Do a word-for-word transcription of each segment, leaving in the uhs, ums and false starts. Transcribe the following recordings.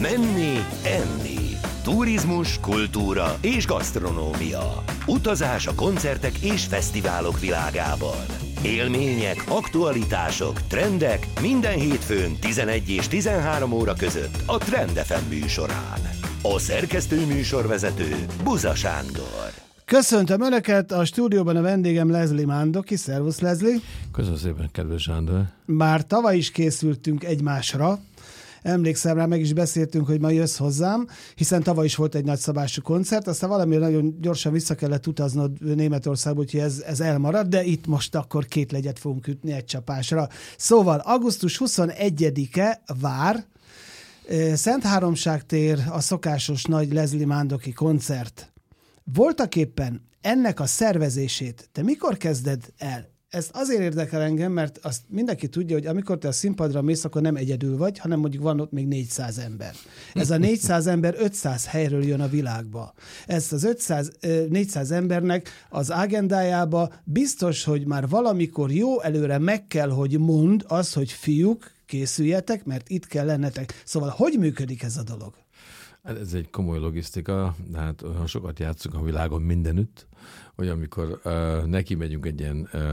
Menni, enni. Turizmus, kultúra és gasztronómia. Utazás a koncertek és fesztiválok világában. Élmények, aktualitások, trendek minden hétfőn tizenegy és tizenhárom óra között a Trend ef em műsorán. A szerkesztő műsorvezető Buza Sándor. Köszöntöm Önöket, a stúdióban a vendégem Leslie Mandoki. Szervusz, Leslie! Köszönöm szépen, kedves Sándor! Már tavaly is készültünk egymásra. Emlékszem rá, meg is beszéltünk, hogy ma jössz hozzám, hiszen tavaly is volt egy nagyszabású koncert, aztán valamiért nagyon gyorsan vissza kellett utaznod Németországba, úgyhogy ez, ez elmaradt, de itt most akkor két legyet fogunk ütni egy csapásra. Szóval augusztus huszonegyedike vár, Szentháromság tér, a szokásos nagy Leslie Mandoki koncert. Voltaképpen ennek a szervezését te mikor kezded el? Ez azért érdekel engem, mert azt mindenki tudja, hogy amikor te a színpadra mész, akkor nem egyedül vagy, hanem mondjuk van ott még négyszáz ember. Ez a négyszáz ember ötszáz helyről jön a világba. Ez az ötszáz, négyszáz embernek az agendájába biztos, hogy már valamikor jó előre meg kell, hogy mondd az, hogy fiúk, készüljetek, mert itt kell lennetek. Szóval hogy működik ez a dolog? Ez egy komoly logisztika, de hát olyan sokat játszunk a világon mindenütt, hogy amikor uh, neki megyünk egy ilyen uh,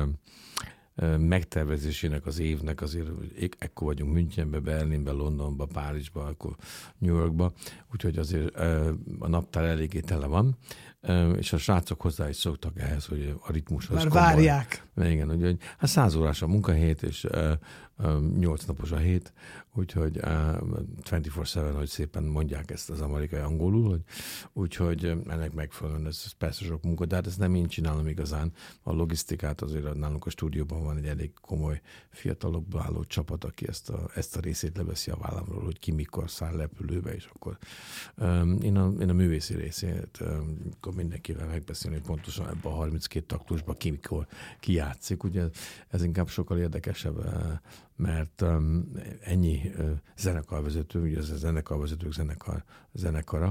uh, megtervezésének az évnek, azért ekkor vagyunk Münchenbe, Berlinbe, Londonba, Párizsba, akkor New Yorkba, úgyhogy azért uh, a naptár eléggé tele van, uh, és a srácok hozzá is szoktak ehhez, hogy a ritmus az már komoly. Várják. Igen, úgyhogy hát száz órás a munkahét, és uh, nyolc napos a hét, úgyhogy uh, huszonnégy hét, hogy szépen mondják ezt az amerikai angolul, hogy, úgyhogy ennek megfelelően ez, ez persze sok munka, de hát ezt nem én csinálom igazán. A logisztikát azért nálunk a stúdióban van egy elég komoly fiatalokból álló csapat, aki ezt a, ezt a részét leveszi a vállamról, hogy ki mikor száll repülőbe, és akkor um, én, a, én a művészi részét um, akkor mindenkivel megbeszélni, hogy pontosan ebben a harminckét taktusban ki mikor ki játszik. Ugye ez inkább sokkal érdekesebb, mert um, ennyi uh, zenekarvezető, ugye ez a zenekarvezetők zenekar, zenekara,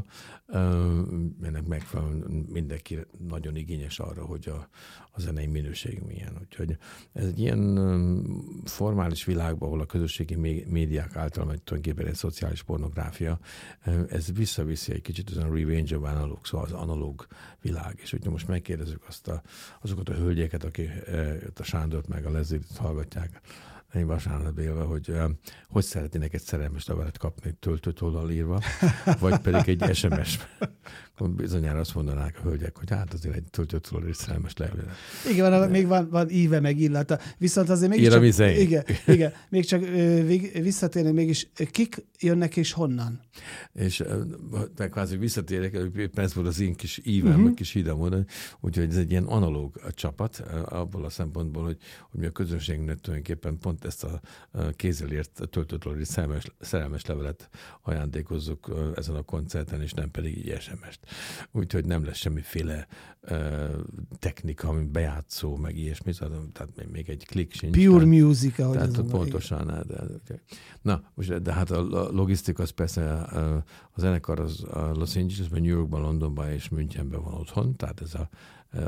um, ennek megfelelően mindenki nagyon igényes arra, hogy a, a zenei minőség milyen. Úgyhogy ez egy ilyen um, formális világban, ahol a közösségi médiák által megy tulajdonképpen egy szociális pornográfia, um, ez visszaviszi egy kicsit az a revenge of analog, szóval az analóg világ. És hogyha most megkérdezzük azt a, azokat a hölgyeket, akik uh, a Sándort meg a Leslie-t hallgatják, én vasárnap élve, hogy uh, hogy szeretnének egy szerelmes levelet kapni töltőtollal írva, vagy pedig egy es em es. Bizonyára azt mondanák a hölgyek, hogy hát azért egy töltőtollal és szerelmes levelet. Igen, van, még van, van íve meg illata. Viszont azért mégis csak, igen, igen, még csak visszatérni, mégis kik jönnek és honnan? És meg kvázi visszatérek, éppen ez volt az én kis ívem, uh-huh. kis hídem, úgyhogy ez egy ilyen analóg csapat, abból a szempontból, hogy, hogy mi a közönségnek tulajdonképpen pont ezt a kézzel ért töltőtollal és szerelmes, szerelmes levelet ajándékozzuk ezen a koncerten, és nem pedig így es em est. Úgyhogy nem lesz semmiféle uh, technika, ami bejátszó, meg ilyesmi, tehát még egy klik sincs. Pure tehát, music, ahogy tehát pontosan. De, de, na, most, de hát a logisztika az persze, a, a zenekar az a Los Angelesben, New Yorkban, Londonban és Münchenben van otthon, tehát ez a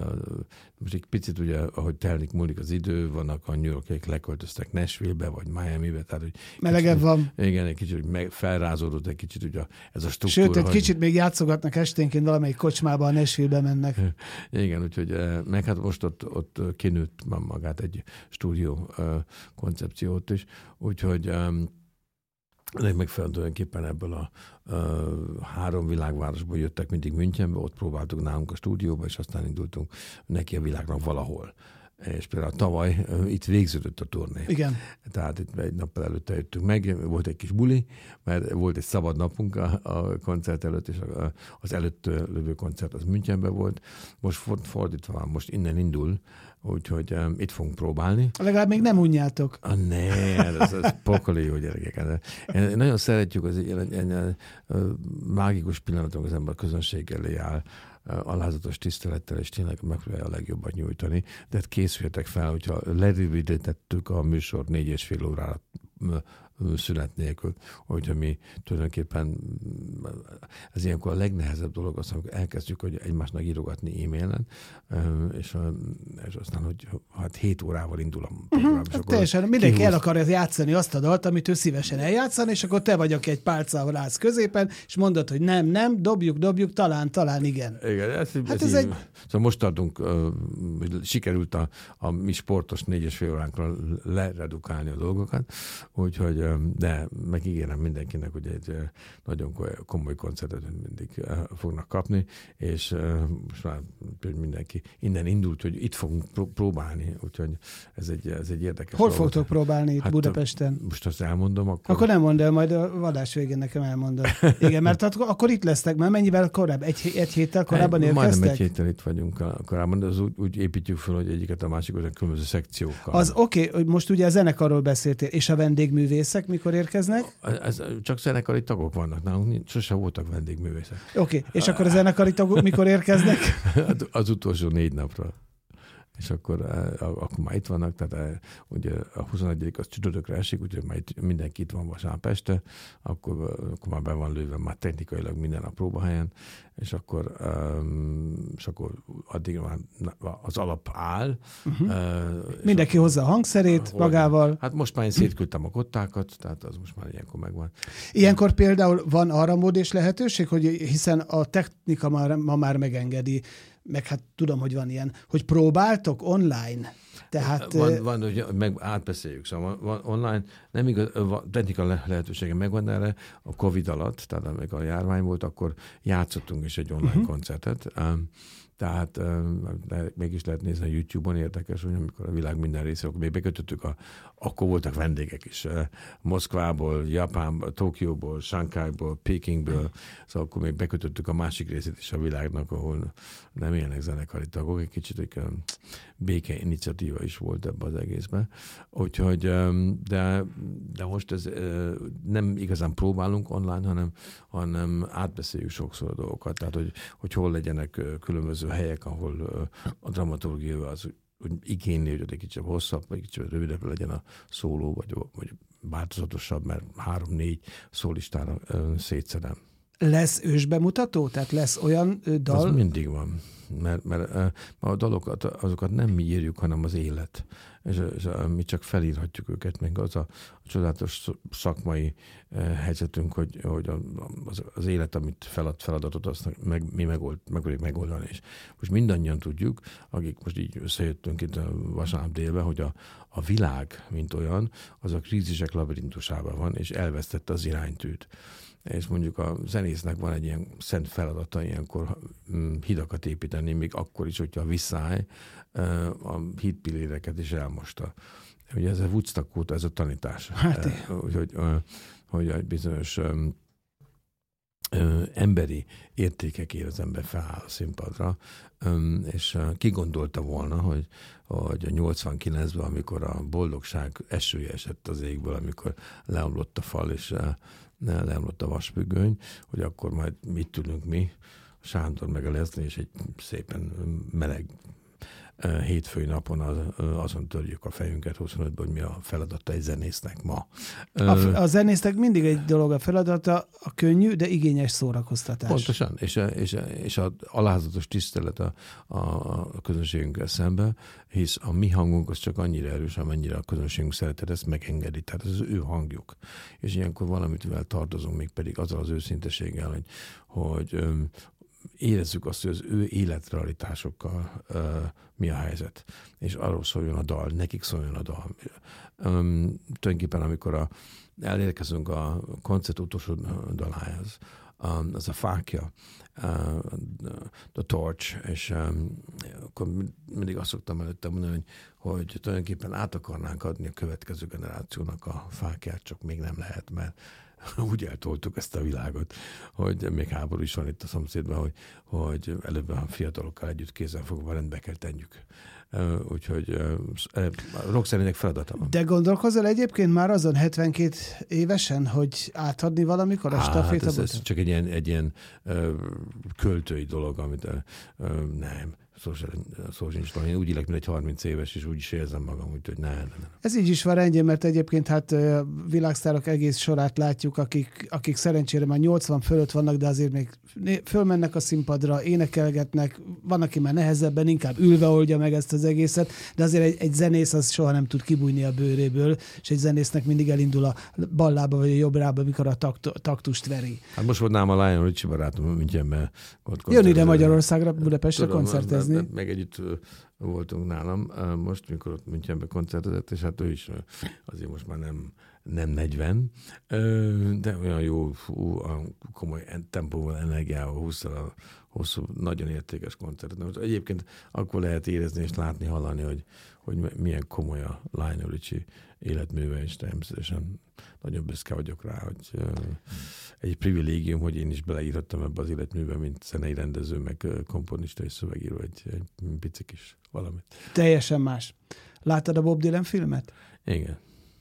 most egy picit ugye, ahogy telnik, múlik az idő, vannak a New Yorkiek leköltöztek Nashville-be, vagy Miami-be, tehát hogy melegebb kicsit, van. Igen, egy kicsit meg felrázódott egy kicsit ugye ez a struktúra. Sőt, egy hogy... kicsit még játszogatnak esténként, valamelyik kocsmába a Nashville-be mennek. Igen, úgyhogy meg hát most ott, ott kinőtt magát egy stúdió koncepciót is, úgyhogy ennek megfelelően tulajdonképpen ebből a uh, három világvárosból jöttek mindig Münchenbe, ott próbáltuk nálunk a stúdióba, és aztán indultunk neki a világnak valahol. És például tavaly uh, itt végződött a turné. Igen. Tehát itt egy nappal előtte jöttünk meg, volt egy kis buli, mert volt egy szabad napunk a, a koncert előtt, és a, az előtt lövő koncert az Münchenben volt. Most fordítva van, most innen indul, úgyhogy um, itt fogunk próbálni. Legalább még nem unjátok. Ah, ne, ez, ez pokoli jó gyerekek. Én nagyon szeretjük, az egy, egy, egy, egy mágikus pillanatok az ember közönség elé áll, alázatos tisztelettel, és tényleg megpróbálja a legjobban nyújtani. De hát készüljetek fel, hogyha lerövidítettük a műsor négy és fél órára szünet nélkül. Hogyha mi tulajdonképpen ez ilyenkor a legnehezebb dolog az, amikor elkezdjük, hogy egymásnak írogatni e-mailen, és, és aztán, hogy hát hét órával indul a program. Uh-huh, hát teljesen, mindenki kihúz... el akarja játszani azt a dalt, amit ő szívesen eljátszani, és akkor te vagy, aki egy pálcával állsz középen, és mondod, hogy nem, nem, dobjuk, dobjuk, talán, talán igen. Igen, ez, hát ez, ez egy... Szóval most tartunk, hogy sikerült a, a mi sportos négy és fél óránkra leredukálni a dolgokat, úgyhogy, de megígérem mindenkinek, hogy egy nagyon komoly koncertet mindig fognak kapni, és most már mindenki innen indult, hogy itt fogunk próbálni, úgyhogy ez egy, ez egy érdekes. Hol fogtok próbálni itt hát, Budapesten? Most azt elmondom, akkor... Akkor nem mondd el, majd a adás végén nekem elmondod. Igen, mert akkor itt lesztek, mert mennyivel korábban? Egy, egy héttel korábban érkeztek? Majdnem egy héttel itt vagyunk korábban, de az úgy, úgy építjük fel, hogy egyiket a másikot különböző szekciókkal. Az oké, okay, most ugye a zenekarról beszéltél, és a vendégművészek mikor érkeznek? Ez, csak zenekari tagok vannak nálunk, sose voltak vendégművészek. Oké, okay, és akkor a zenekari tagok mikor érkeznek? Az utolsó négy napra. És akkor, akkor már itt vannak, tehát ugye a huszonegyedik az csütörtökre esik, úgyhogy már itt mindenki itt van vasárnap este, akkor, akkor már be van lőve már technikailag minden a próbahelyen, és akkor, um, és akkor addig már az alap áll. Uh-huh. Uh, mindenki hozza a hangszerét hol, magával. Hát most már én szétküldtem a kottákat, tehát az most már ilyenkor megvan. Ilyenkor például van arra mód és lehetőség, hogy hiszen a technika már, ma már megengedi, meg hát tudom, hogy van ilyen, hogy próbáltok online? Tehát, van, van, hogy meg átbeszéljük, szóval van online, nem igaz, technika lehetősége megvan erre, a Covid alatt, tehát amikor a járvány volt, akkor játszottunk is egy online uh-huh. koncertet, tehát de mégis lehet nézni a YouTube-on, érdekes, hogy amikor a világ minden része, akkor még bekötöttük, a, akkor voltak vendégek is, Moszkvából, Japánból, Tokióból, Shanghaiból, Pekingből, szóval akkor még bekötöttük a másik részét is a világnak, ahol nem élnek zenekari tagok, egy kicsit egy béke iniciatíva is volt ebben az egészben. Úgyhogy, de, de most ez nem igazán próbálunk online, hanem, hanem átbeszéljük sokszor a dolgokat, tehát hogy, hogy hol legyenek különböző helyek, ahol a dramaturgia az úgy igényli, hogy egy kicsit hosszabb, vagy kicsit rövidebb legyen a szóló, vagy, vagy változatosabb, mert három-négy szólistára szétszedem. Lesz ősbemutató? Tehát lesz olyan dal? Az mindig van, mert, mert a dalokat, azokat nem mi írjuk, hanem az élet. És, és mi csak felírhatjuk őket, meg az a, a csodálatos szakmai helyzetünk, hogy, hogy az, az élet, amit felad, feladatot, azt meg, mi megold, meg vagyunk megoldani. És most mindannyian tudjuk, akik most így összejöttünk itt a vasárnap délben, hogy a, a világ, mint olyan, az a krízisek labirintusában van, és elvesztette az iránytűt. És mondjuk a zenésznek van egy ilyen szent feladata ilyenkor hidakat építeni, még akkor is, hogyha visszáj a hídpilléreket is elmosta. Ugye ez a Woodstock óta ez a tanítás. Hát, hogy, hogy egy bizonyos um, um, emberi értékekért az ember feláll a színpadra, um, és uh, ki gondolta volna, hogy, hogy a nyolcvankilencben, amikor a boldogság esője esett az égből, amikor leomlott a fal, és uh, leomlott a vasfüggöny, hogy akkor majd mit tudunk mi, Sándor meg a Leslie, és egy szépen meleg hétfői napon az, azon törjük a fejünket huszonötben, hogy mi a feladata egy zenésznek ma. A, a zenésznek mindig egy dolog a feladata, a könnyű, de igényes szórakoztatás. Pontosan, és, és, és az alázatos tisztelet a, a közönségünkkel szemben, hisz a mi hangunk az csak annyira erős, amennyire a közönségünk szeretet ezt megengedi, tehát ez az ő hangjuk. És ilyenkor valamitivel tartozunk, még pedig azzal az őszinteséggel, hogy, hogy érezzük azt, hogy az ő életrealitásokkal uh, mi a helyzet. És arról szóljon a dal, nekik szóljon a dal. Um, tulajdonképpen, amikor a, elérkezünk a koncert utolsó dalához, um, az a fákja, uh, the torch, és um, akkor mindig azt szoktam előtte mondani, hogy, hogy tulajdonképpen át akarnánk adni a következő generációnak a fákját, csak még nem lehet, mert úgy eltoltuk ezt a világot, hogy még háború is van itt a szomszédban, hogy, hogy előbb a fiatalokkal együtt kézzel fogva rendbe kell tenjük. Úgyhogy a rockzenének feladata van. De gondolkozol egyébként már azon hetvenkét évesen, hogy átadni valamikor a stafétabotot? Hát ez, ez csak egy ilyen, egy ilyen uh, költői dolog, amit uh, nem. szó sincs talán. Én úgy élek, mint egy harminc éves, és úgy is érzem magam, úgyhogy ne, ne, ne. Ez így is van rendjén, mert egyébként hát világsztárok egész sorát látjuk, akik, akik szerencsére már nyolcvan fölött vannak, de azért még fölmennek a színpadra, énekelgetnek, van, aki már nehezebben, inkább ülve oldja meg ezt az egészet, de azért egy, egy zenész az soha nem tud kibújni a bőréből, és egy zenésznek mindig elindul a bal lába vagy a jobb lába, amikor a takt, taktust veri. Hát most volt nálam a Lionel Richie barátom Münchenben. Jön ide Magyarországra, Budapestre tudom, koncertezni. Meg, meg együtt voltunk nálam most, mikor ott Münchenben koncertezett, és hát ő is azért most már nem, nem negyven, de olyan jó, komoly tempóval, energiával húzta a hosszú, nagyon értékes koncertet. Egyébként akkor lehet érezni és látni, hallani, hogy, hogy milyen komoly a Lionel Richie életműve, és természetesen nagyon büszke vagyok rá, hogy egy privilégium, hogy én is beleírhattam ebbe az életműbe, mint zenei rendező, meg komponista és szövegíró, egy, egy pici kis valamit. Teljesen más. Láttad a Bob Dylan filmet? Igen.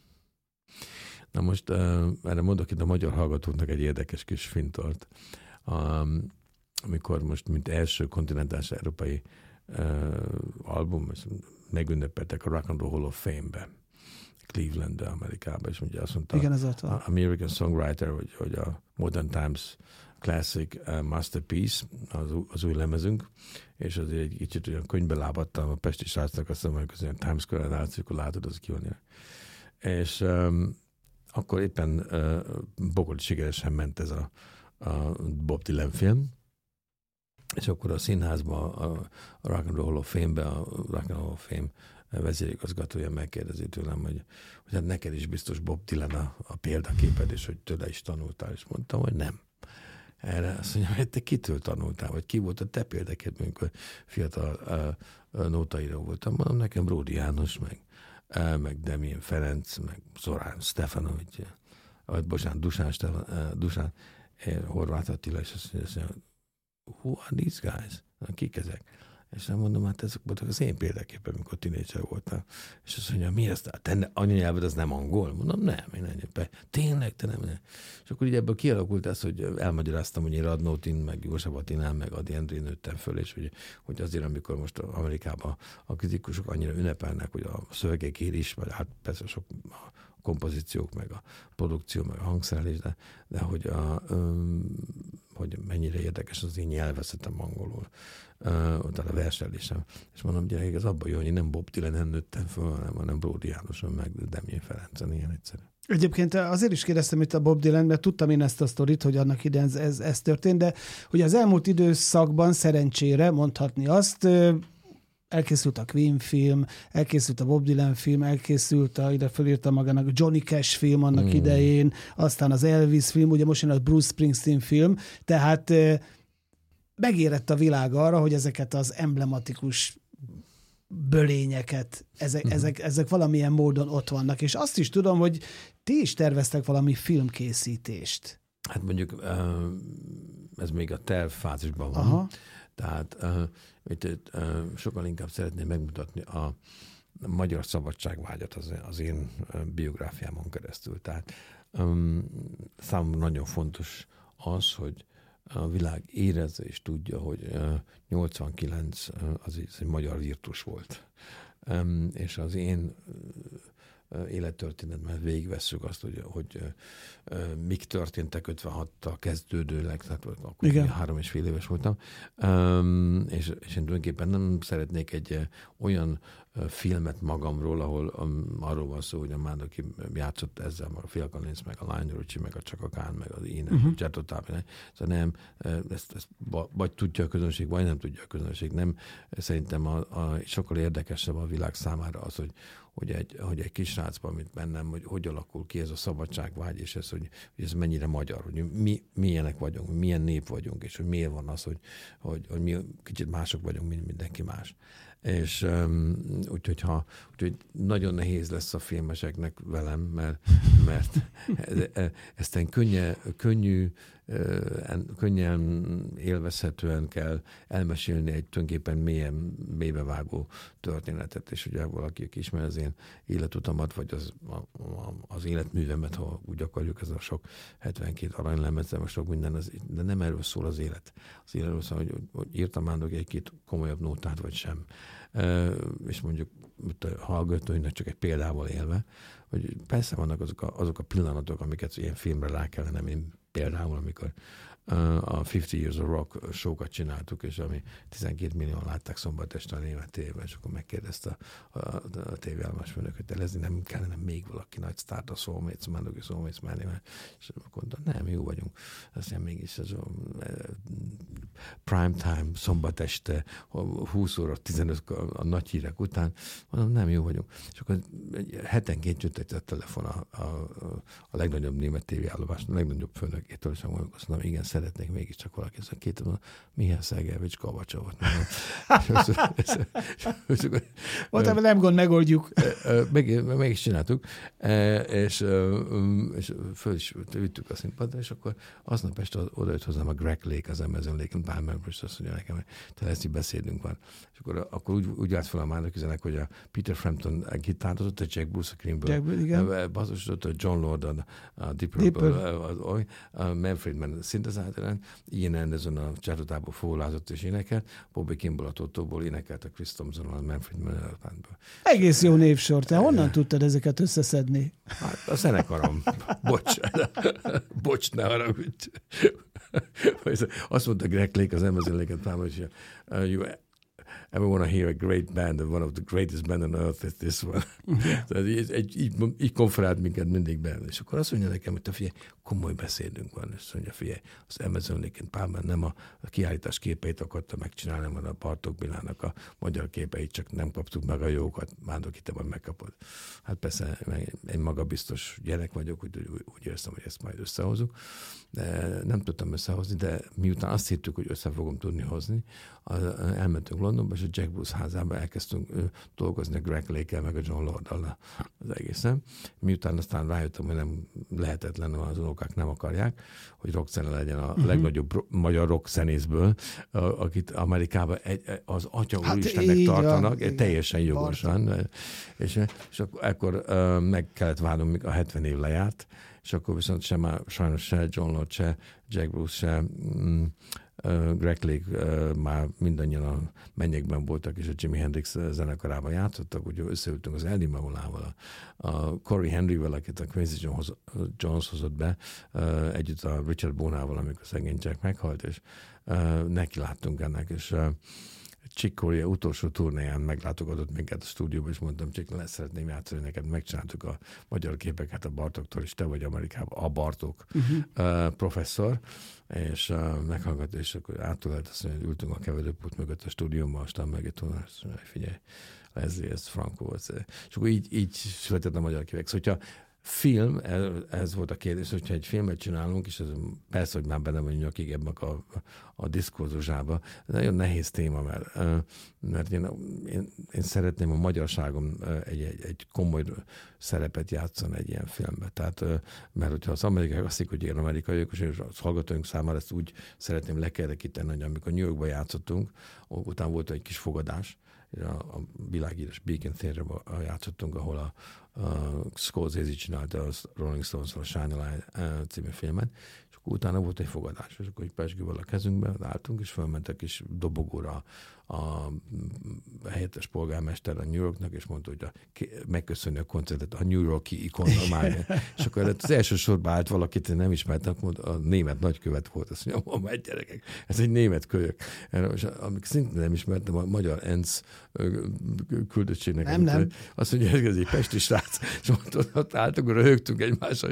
Na most uh, erre mondok itt a magyar hallgatóknak egy érdekes kis fintort. Um, amikor most, mint első kontinentális európai uh, album, megünnepeltek a Rock and Roll Hall of Fame-be, Clevelandbe, Amerikába, és ugye azt mondta, igen, az ott van. American Songwriter, hogy, hogy a Modern Times Classic uh, Masterpiece, az, az új lemezünk, és azért egy kicsit olyan könyvbe lábadtam a pesti srácnak, azt mondom, hogy az ilyen Times Square-en látszik, akkor látod, az ki van. És um, akkor éppen uh, bogolt sikeresen ment ez a, a Bob Dylan film, és akkor a színházban, a, a Rock and Roll Hall of Fame-be, a Rock and Roll Hall of Fame vezérigazgatója megkérdezi tőlem, hogy, hogy hát neked is biztos Bob Dylan a, a példaképed, és hogy tőle is tanultál, és mondtam, hogy nem. Erre azt mondja, hogy te kitől tanultál, vagy ki volt a te példakép, amikor fiatal uh, uh, nótaíró voltam. Mondom, nekem Bródi János, meg, uh, meg Demjén Ferenc, meg Zorán Stefanovics, vagy bocsánat, Dusán, Stefan, uh, Dusán uh, Horváth Attila, és azt mondja, who are these guys? Kik ezek? És nem mondom, hát ezek voltak az én példaképem, amikor tínédzser voltam. És azt mondja, mi ez? Te anyanyelved az nem angol? Mondom, nem, én nem. Tényleg, te nem, nem. És akkor így ebből kialakult ez, hogy elmagyaráztam, hogy én Radnótin, meg József Attilán, meg Ady Endrén nőttem föl, és hogy, hogy azért, amikor most Amerikában a kritikusok annyira ünnepelnek, hogy a szövegek is, vagy hát persze sok a kompozíciók, meg a produkció, meg a hangszerelés, de, de hogy, a, um, hogy mennyire érdekes az én nyelvezetem angolul. Uh, tehát a verselésem. És mondom, gyerekek, ez abban jó, hogy én nem Bob Dylan-en nőttem föl, hanem, hanem Bródi Jánoson, meg Demjén Ferencen, ilyen egyszerű. Egyébként azért is kérdeztem itt a Bob Dylan, mert tudtam én ezt a sztorit, hogy annak idején ez, ez, ez történt, de hogy az elmúlt időszakban szerencsére mondhatni azt, elkészült a Queen film, elkészült a Bob Dylan film, elkészült, a, ide fölírta magának a Johnny Cash film annak hmm. idején, aztán az Elvis film, ugye most jön a Bruce Springsteen film, tehát megérett a világ arra, hogy ezeket az emblematikus bölényeket, ezek, uh-huh. ezek, ezek valamilyen módon ott vannak. És azt is tudom, hogy ti is terveztek valami filmkészítést. Hát mondjuk ez még a tervfázisban van. Aha. Tehát itt, sokkal inkább szeretném megmutatni a magyar szabadságvágyat az, az én biográfiámon keresztül. Tehát számomra nagyon fontos az, hogy a világ érezze és tudja, hogy nyolcvankilenc az egy magyar virtus volt. És az én élettörténetben végigvesszük azt, hogy, hogy mik történtek ötvenhattal kezdődőleg, tehát akkor igen. három és fél éves voltam, és, és én tulajdonképpen nem szeretnék egy olyan filmet magamról, ahol um, arról van szó, hogy a Mándoki játszott ezzel, meg a Phil Collins, meg a Lionel Richie, meg a Chaka Khan, meg az én, uh-huh. Csertotában. Szóval nem, ezt, ezt vagy tudja a közönség, vagy nem tudja a közönség. Nem, szerintem a, a, sokkal érdekesebb a világ számára az, hogy, hogy egy, hogy egy kis srácban, mint bennem, hogy hogy alakul ki ez a szabadságvágy, és ez, hogy, hogy ez mennyire magyar, hogy mi milyenek vagyunk, milyen nép vagyunk, és hogy miért van az, hogy, hogy, hogy mi kicsit mások vagyunk, mint mindenki más. És um, úgyhogy, ha, úgyhogy nagyon nehéz lesz a filmeseknek velem, mert, mert ezt könnye, könnyű, könnyen élvezhetően kell elmesélni egy tulajdonképpen mélyen, mélybevágó történetet, és ugye valaki, aki ismer az én életutamat, vagy az, a, a, az életművemet, ha úgy akarjuk, ez a sok hetvenkét aranylemez, de sok minden, az, de nem erről szól az élet. Az életről szól, hogy, hogy írtam már egy-két komolyabb nótát, vagy sem. E, és mondjuk a hallgatóinak csak egy példával élve, hogy persze vannak azok a, azok a pillanatok, amiket ilyen filmre rá kellene, mint például, amikor uh, a fifty Years of Rock show-kat csináltuk, és ami tizenkét millióan látták szombat este a német tévében, és akkor megkérdezte a, a, a tévéállomás főnök, hogy telezni nem kellene még valaki nagy sztárt a Soulmates, Mandoki Soulmates menni, és akkor mondta, nem, jó vagyunk. Aztán mégis ez a prime time, szombat este, húsz óra, tizenöt a, a nagy hírek után, mondom, nem, jó vagyunk. És akkor hetenként jött egy telefon a, a, a legnagyobb német tévéállomás, a legnagyobb főnökétől, és mondom, azt mondom, igen, szeretnék mégiscsak valaki. Szóval két mondom, Mihály Szergejevics Gorbacsovot. Ott ebben nem gond, megoldjuk. Meg, meg is csináltuk, és, és föl is vittük a színpadra, és akkor aznap este oda jött hozzám a Greg Lake, az Amazon Lake-en, Palmer, és azt mondja nekem, hogy te lesz, így beszélünk van. És akkor, akkor úgy, úgy állt fel a márnak üzenek, hogy a Peter Frampton gitározott, a Jack Bruce a Creamből, basszusodott a John Lord a, a Deep Purple, a Manfred Mann szintezátoren, Ian Anderson a csátotából fólázott és énekelt, Bobby Kimball a Totóból énekelt, a Chris Thompson a Manfred Mann bándból. Egész jó névsor. Te honnan tudtad ezeket összeszedni? Hát a zenekarom. Bocs. Bocs, ne haragudj. Azt mondta Greg Lake, az Amazon Lake-et pár, hogy uh, you ever want to hear a great band, and one of the greatest band on earth is this one. Tehát így, így, így, így konferált minket mindig be. És akkor azt mondja nekem, hogy te figyelj, komoly beszédünk van. És azt mondja, figyelj, az Amazon Lake-en Palmer nem a, a kiállítás képeit akarta megcsinálni, hanem a Bartók Bilának a magyar képeit, csak nem kaptuk meg a jókat. Mándoki, te majd megkapod. Hát persze, én magabiztos gyerek vagyok, úgy, úgy, úgy éreztem, hogy ezt majd összehozunk. De nem tudtam összehozni, de miután azt hittük, hogy össze fogom tudni hozni, elmentünk Londonba, és a Jack Bruce házába elkezdtünk dolgozni a Greg Lake-el, meg a John Lord-dal az egészen. Miután aztán rájöttem, hogy nem lehetetlen, az unokák nem akarják, hogy rockzene legyen a uh-huh. legnagyobb ro- magyar rockzenészből, akit Amerikában egy, az atya hát úristennek tartanak, van, teljesen igen, jogosan. És, és akkor, akkor uh, meg kellett várnom, míg a hetven év lejárt, és akkor viszont sem már, sajnos se John Lord, se Jack Bruce, se mm, uh, Greg Lake uh, már mindannyian a mennyekben voltak, és a Jimi Hendrix zenekarában játszottak, úgyhogy összeültünk az Eddie Mevolával, a, a Corey Henryvel, akit a Quincy Jones, Jones hozott be, uh, együtt a Richard Bonával, amikor szegény Jack meghalt, és uh, neki láttunk ennek, és uh, Chick Corea utolsó turnéján meglátogatott minket a stúdióba, és mondtam, Chick, lesz szeretném játszani neked, megcsináltuk a magyar képeket a Bartóktól, és te vagy Amerikában a Bartók uh-huh. uh, professzor, és uh, meghallgat, és akkor átölelt, azt mondja, hogy ültünk a keverőpult mögött a stúdióban, aztán megint mondja, hogy figyelj, Leslie, ez Franco volt. És akkor így, így született a magyar képek. Szóval, hogyha film, ez, ez volt a kérdés, hogyha egy filmet csinálunk, és ez persze, hogy már benne vagyunk nyakig ebben a, a diszkurzusában, ez nagyon nehéz téma, mert, mert én, én, én szeretném a magyarságom egy, egy, egy komoly szerepet játszani egy ilyen filmben. Tehát, mert hogyha az amerikai azt hiszik, hogy én amerikaiak, és az hallgatóink számára ezt úgy szeretném lekerekíteni, hogy amikor New Yorkban játszottunk, utána volt egy kis fogadás, a, a világhíres Beacon Theatre-ben játszottunk, ahol a, a Scorsese csinálta a Rolling Stones-ról a Shine a Light című filmet, és akkor utána volt egy fogadás, és akkor egy pesgővel a kezünkben álltunk, és fölmentek is dobogóra a helyettes polgármester a New Yorknak, és mondta, hogy a, megköszönni a koncertet a New York-i ikonomája. És akkor az első sorban állt valakit, én nem ismertem, mondta, a német nagykövet volt, azt mondja, mondom, egy gyerekek, ez egy német kölyök. És amik szintén nem ismertem, a magyar E N C küldöttségnek. Nem, nem. Azt mondja, ez egy pesti srác, és mondta, ott álltunk, röhögtünk egymással,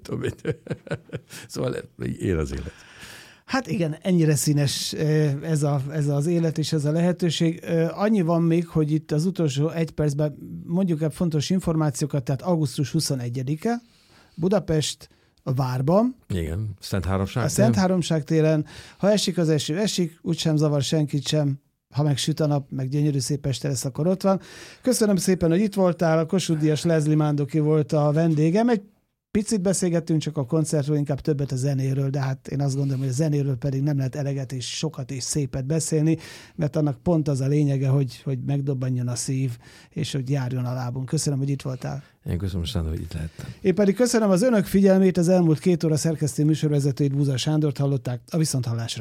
szóval él az élet. Hát igen, ennyire színes ez, a, ez az élet és ez a lehetőség. Annyi van még, hogy itt az utolsó egy percben mondjuk egy fontos információkat, tehát augusztus huszonegyedike, Budapest, a Várban. Igen, Szent Háromság. A Szent Háromság téren. Ha esik az eső, esik, úgysem zavar senkit sem. ha megsüt a nap, meg gyönyörű szép este lesz, akkor ott van. Köszönöm szépen, hogy itt voltál, a Kossuth Díjas Leslie Mandoki volt a vendégem. Egy picit beszélgettünk csak a koncertről, inkább többet a zenéről, de hát én azt gondolom, hogy a zenéről pedig nem lehet eleget és sokat és szépet beszélni, mert annak pont az a lényege, hogy, hogy megdobbanjon a szív, és hogy járjon a lábunk. Köszönöm, hogy itt voltál. Én köszönöm, Sándor, hogy itt lehettem. Én pedig köszönöm az önök figyelmét, az elmúlt két óra szerkesztő műsorvezetőit, Búza Sándort hallották, a viszonthallásra.